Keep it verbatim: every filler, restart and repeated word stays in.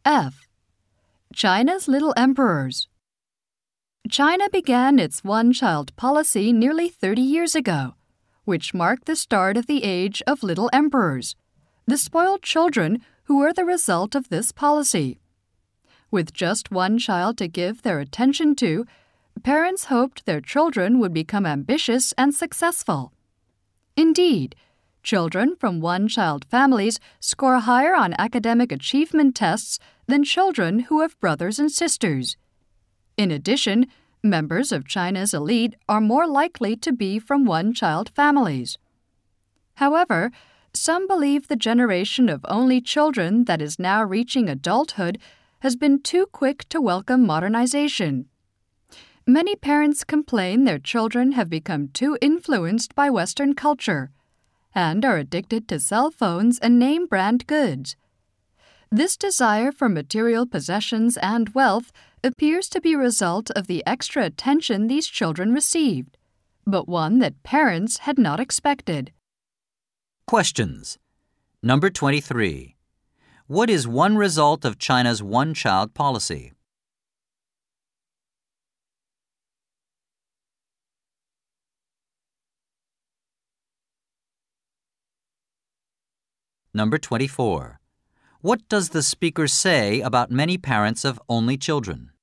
F. China's Little Emperors. China began its one-child policy nearly thirty years ago, which marked the start of the age of little emperors, the spoiled children who were the result of this policy. With just one child to give their attention to, parents hoped their children would become ambitious and successful. Indeed, children from one-child families score higher on academic achievement tests than children who have brothers and sisters. In addition, members of China's elite are more likely to be from one-child families. However, some believe the generation of only children that is now reaching adulthood has been too quick to welcome modernization. Many parents complain their children have become too influenced by Western culture and are addicted to cell phones and name-brand goods. This desire for material possessions and wealth appears to be a result of the extra attention these children received, but one that parents had not expected. Questions. Number twenty-three. What is one result of China's one-child policy? Number twenty-four. What does the speaker say about many parents of only children?